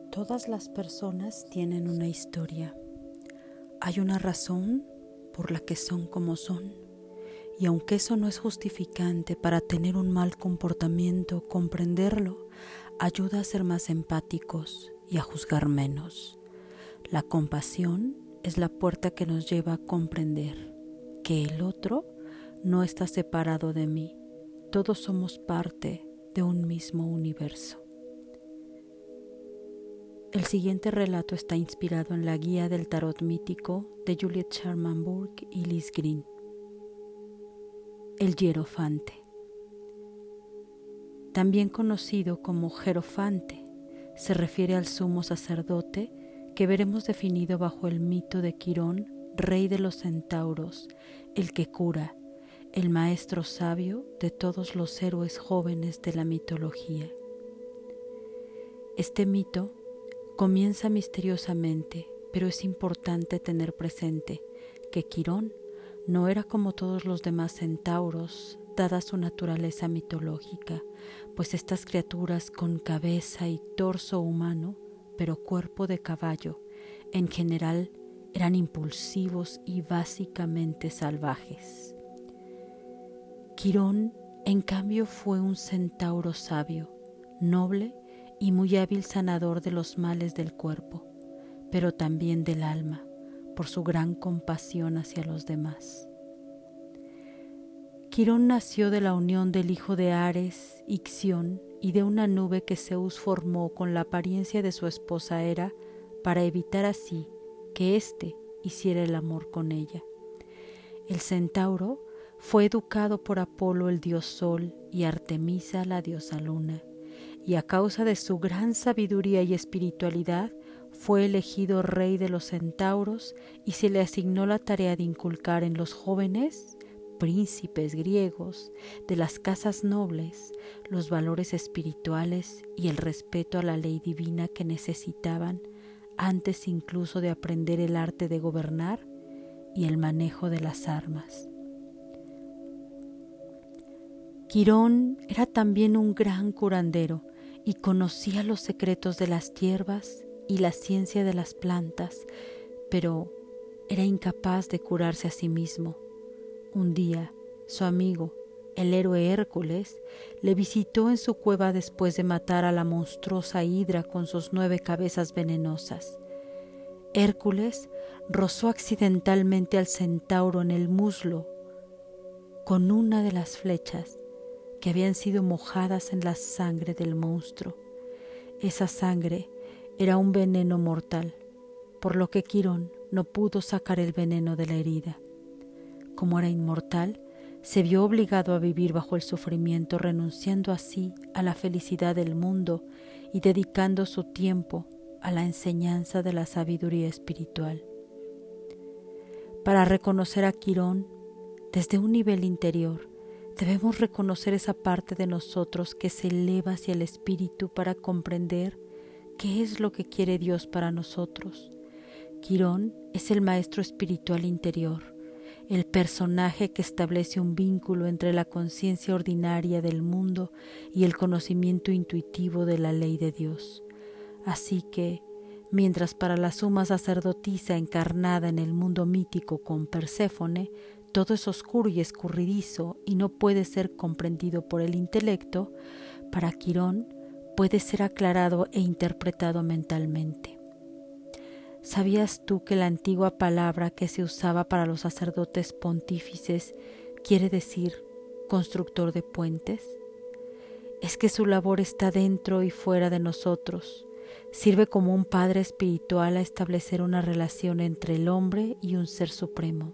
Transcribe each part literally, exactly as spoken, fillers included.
Todas las personas tienen una historia. Hay una razón por la que son como son. Y aunque eso no es justificante para tener un mal comportamiento, comprenderlo ayuda a ser más empáticos y a juzgar menos. La compasión es la puerta que nos lleva a comprender que el otro no está separado de mí. Todos somos parte de un mismo universo. El siguiente relato está inspirado en la guía del tarot mítico de Juliet Sharman Burke y Liz Green. El hierofante. También conocido como Jerofante, se refiere al sumo sacerdote que veremos definido bajo el mito de Quirón, rey de los centauros, el que cura, el maestro sabio de todos los héroes jóvenes de la mitología. Este mito comienza misteriosamente, pero es importante tener presente que Quirón no era como todos los demás centauros, dada su naturaleza mitológica, pues estas criaturas con cabeza y torso humano, pero cuerpo de caballo, en general eran impulsivos y básicamente salvajes. Quirón, en cambio, fue un centauro sabio, noble y muy hábil sanador de los males del cuerpo, pero también del alma, por su gran compasión hacia los demás. Quirón nació de la unión del hijo de Ares, Ixión, y de una nube que Zeus formó con la apariencia de su esposa Hera para evitar así que éste hiciera el amor con ella. El centauro fue educado por Apolo, el dios Sol, y Artemisa, la diosa Luna, y a causa de su gran sabiduría y espiritualidad fue elegido rey de los centauros y se le asignó la tarea de inculcar en los jóvenes príncipes griegos de las casas nobles los valores espirituales y el respeto a la ley divina que necesitaban antes incluso de aprender el arte de gobernar y el manejo de las armas. Quirón era también un gran curandero y conocía los secretos de las hierbas y la ciencia de las plantas, pero era incapaz de curarse a sí mismo. Un día, su amigo, el héroe Hércules, le visitó en su cueva después de matar a la monstruosa hidra con sus nueve cabezas venenosas. Hércules rozó accidentalmente al centauro en el muslo con una de las flechas que habían sido mojadas en la sangre del monstruo. Esa sangre era un veneno mortal, por lo que Quirón no pudo sacar el veneno de la herida. Como era inmortal, se vio obligado a vivir bajo el sufrimiento, renunciando así a la felicidad del mundo y dedicando su tiempo a la enseñanza de la sabiduría espiritual. Para reconocer a Quirón desde un nivel interior, debemos reconocer esa parte de nosotros que se eleva hacia el espíritu para comprender qué es lo que quiere Dios para nosotros. Quirón es el maestro espiritual interior, el personaje que establece un vínculo entre la conciencia ordinaria del mundo y el conocimiento intuitivo de la ley de Dios. Así que, mientras para la suma sacerdotisa encarnada en el mundo mítico con Perséfone, todo es oscuro y escurridizo y no puede ser comprendido por el intelecto, para Quirón puede ser aclarado e interpretado mentalmente. ¿Sabías tú que la antigua palabra que se usaba para los sacerdotes pontífices quiere decir constructor de puentes? Es que su labor está dentro y fuera de nosotros. Sirve como un padre espiritual a establecer una relación entre el hombre y un ser supremo,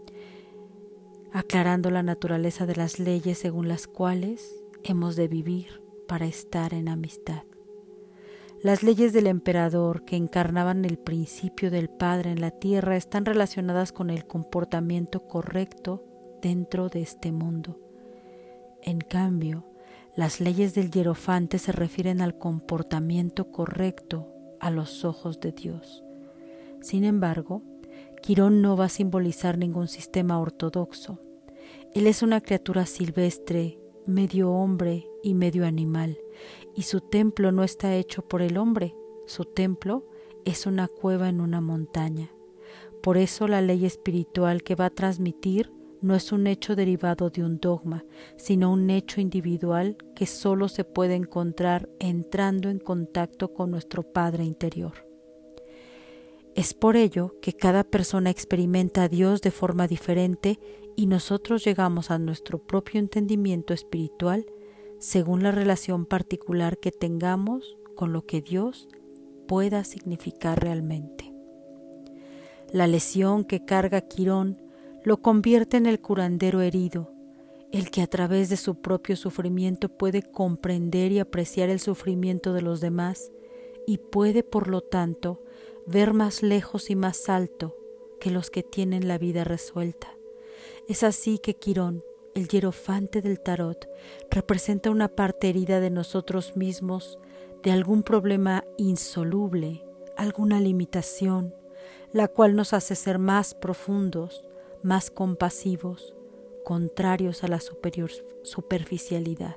aclarando la naturaleza de las leyes según las cuales hemos de vivir para estar en amistad. Las leyes del emperador que encarnaban el principio del Padre en la tierra están relacionadas con el comportamiento correcto dentro de este mundo. En cambio, las leyes del hierofante se refieren al comportamiento correcto a los ojos de Dios. Sin embargo, Quirón no va a simbolizar ningún sistema ortodoxo. Él es una criatura silvestre, medio hombre y medio animal, y su templo no está hecho por el hombre, Su templo es una cueva en una montaña. Por eso la ley espiritual que va a transmitir no es un hecho derivado de un dogma, sino un hecho individual que solo se puede encontrar entrando en contacto con nuestro Padre interior. Es por ello que cada persona experimenta a Dios de forma diferente y nosotros llegamos a nuestro propio entendimiento espiritual según la relación particular que tengamos con lo que Dios pueda significar realmente. La lesión que carga Quirón lo convierte en el curandero herido, el que a través de su propio sufrimiento puede comprender y apreciar el sufrimiento de los demás y puede, por lo tanto, ver más lejos y más alto que los que tienen la vida resuelta. Es así que Quirón, el hierofante del tarot, representa una parte herida de nosotros mismos, de algún problema insoluble, alguna limitación, la cual nos hace ser más profundos, más compasivos, contrarios a la superior superficialidad.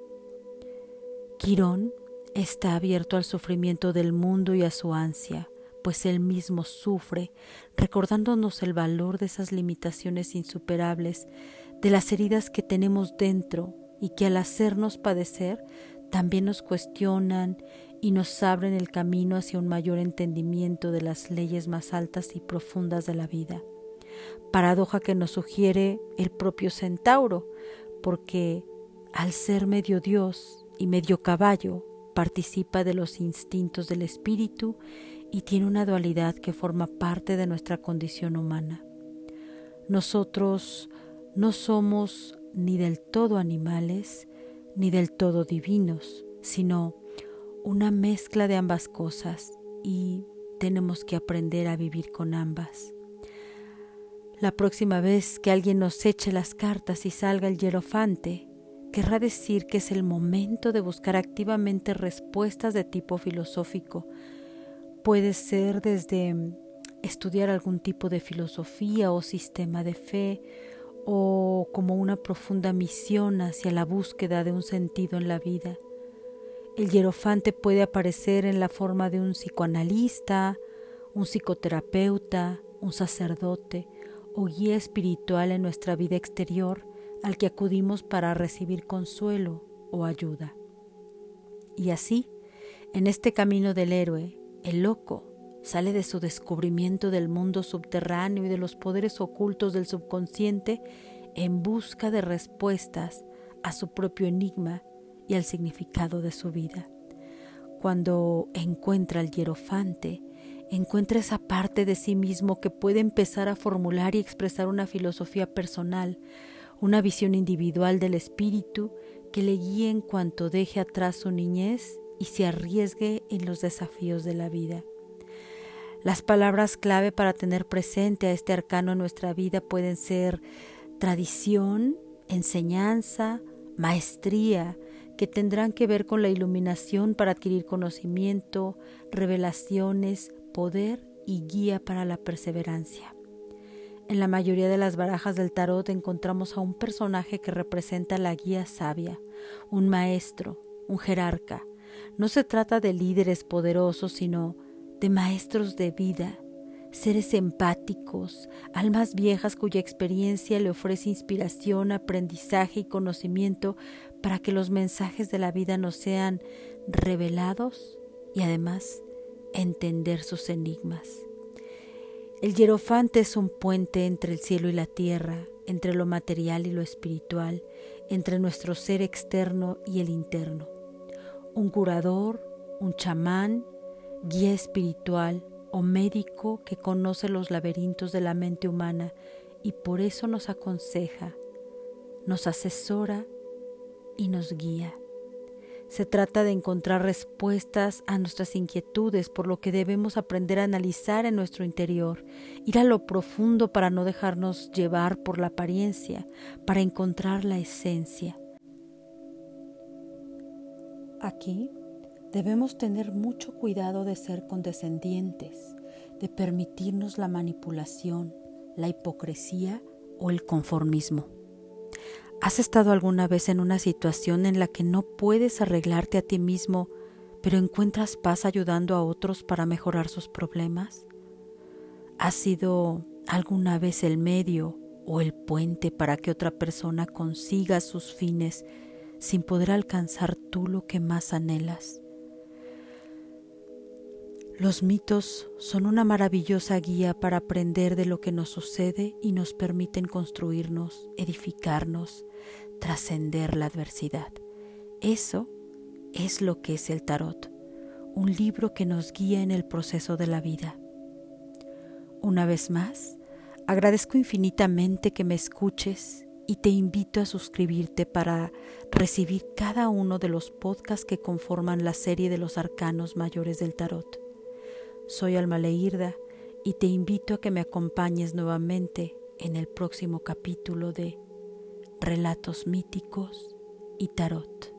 Quirón está abierto al sufrimiento del mundo y a su ansia, pues él mismo sufre, recordándonos el valor de esas limitaciones insuperables, de las heridas que tenemos dentro y que al hacernos padecer también nos cuestionan y nos abren el camino hacia un mayor entendimiento de las leyes más altas y profundas de la vida. Paradoja que nos sugiere el propio Centauro, porque al ser medio Dios y medio caballo, participa de los instintos del espíritu y tiene una dualidad que forma parte de nuestra condición humana. Nosotros no somos ni del todo animales ni del todo divinos, sino una mezcla de ambas cosas y tenemos que aprender a vivir con ambas. La próxima vez que alguien nos eche las cartas y salga el hierofante, querrá decir que es el momento de buscar activamente respuestas de tipo filosófico. Puede ser desde estudiar algún tipo de filosofía o sistema de fe, o como una profunda misión hacia la búsqueda de un sentido en la vida. El hierofante puede aparecer en la forma de un psicoanalista, un psicoterapeuta, un sacerdote o guía espiritual en nuestra vida exterior al que acudimos para recibir consuelo o ayuda. Y así, en este camino del héroe, el loco sale de su descubrimiento del mundo subterráneo y de los poderes ocultos del subconsciente en busca de respuestas a su propio enigma y al significado de su vida. Cuando encuentra al hierofante, encuentra esa parte de sí mismo que puede empezar a formular y expresar una filosofía personal, una visión individual del espíritu que le guíe en cuanto deje atrás su niñez y se arriesgue en los desafíos de la vida. Las palabras clave para tener presente a este arcano en nuestra vida pueden ser tradición, enseñanza, maestría, que tendrán que ver con la iluminación para adquirir conocimiento, revelaciones, poder y guía para la perseverancia. En la mayoría de las barajas del tarot encontramos a un personaje que representa la guía sabia, un maestro, un jerarca. No se trata de líderes poderosos, sino de maestros de vida, seres empáticos, almas viejas cuya experiencia le ofrece inspiración, aprendizaje y conocimiento para que los mensajes de la vida nos sean revelados y además entender sus enigmas. El hierofante es un puente entre el cielo y la tierra, entre lo material y lo espiritual, entre nuestro ser externo y el interno. Un curador, un chamán, guía espiritual o médico que conoce los laberintos de la mente humana y por eso nos aconseja, nos asesora y nos guía. Se trata de encontrar respuestas a nuestras inquietudes, por lo que debemos aprender a analizar en nuestro interior, ir a lo profundo para no dejarnos llevar por la apariencia, para encontrar la esencia. Aquí debemos tener mucho cuidado de ser condescendientes, de permitirnos la manipulación, la hipocresía o el conformismo. ¿Has estado alguna vez en una situación en la que no puedes arreglarte a ti mismo, pero ¿encuentras paz ayudando a otros para mejorar sus problemas? ¿Has sido alguna vez el medio o el puente para que otra persona consiga sus fines sin poder alcanzar tú lo que más anhelas? Los mitos son una maravillosa guía para aprender de lo que nos sucede y nos permiten construirnos, edificarnos, trascender la adversidad. Eso es lo que es el tarot, un libro que nos guía en el proceso de la vida. Una vez más, agradezco infinitamente que me escuches y te invito a suscribirte para recibir cada uno de los podcasts que conforman la serie de los arcanos mayores del tarot. Soy Alma Leirda y te invito a que me acompañes nuevamente en el próximo capítulo de Relatos Míticos y Tarot.